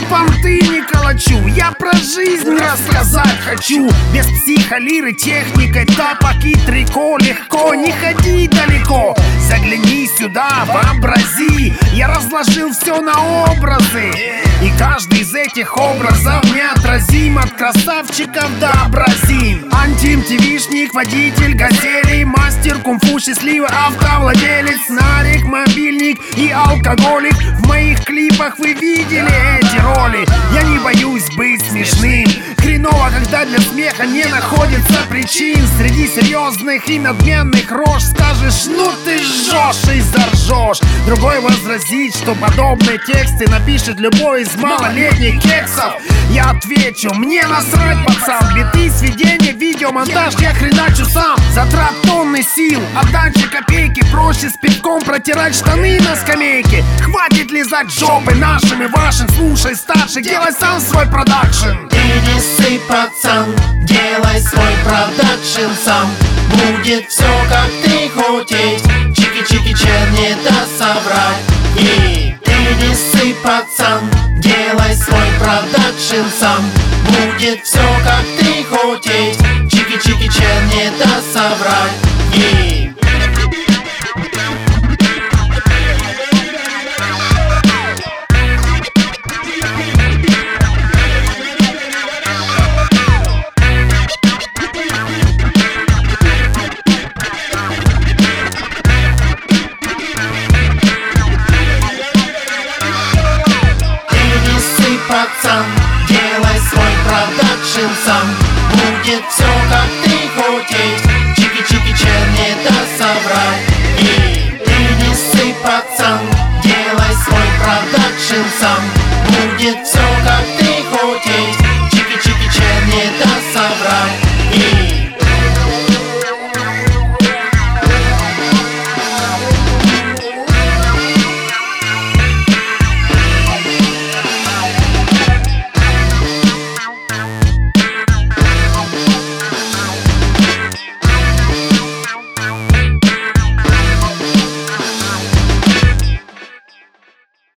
понты не калачу, я про жизнь рассказать хочу. Без психолиры, техникой, тапок и трико легко. Не ходи далеко, загляни сюда, вообрази. Я разложил все на образы, и каждый из этих образов неотразим. От красавчиков до абразин. Анти-МТВшник, водитель газели, мастер кунг-фу, счастливый автовладелец, нарик, мобильник и алкоголик. В моих клипах вы видели эти роли. Я не боюсь быть смешным. Хреново, когда для смеха не находится причин. Среди серьезных и надменных рож скажешь: ну ты жжешь и заржешь. Другой возразит, что подобные тексты напишет любой из малолетних кексов. Я отвечу: мне насрать, пацан. Биты, сведения, видеомонтаж я хреначу сам. Затрат тонны сил, отдача копейки. Проще с пивком протирать штаны на скамейке. Хватит лизать жопы нашим и вашим. Слушай старших, делай сам свой продакшн. Ты не ссы, пацан, делай свой продакшн сам. Будет все, как ты хочешь. Чики-чики-чер, не даст соврать. И ты не ссы, пацан, делай свой продакшн сам. Будет все, как ты хочешь. Чики-чики-чер, не даст соврать. И пацан, делай свой продакшн сам. Будет все, как ты хочешь. Чики-чики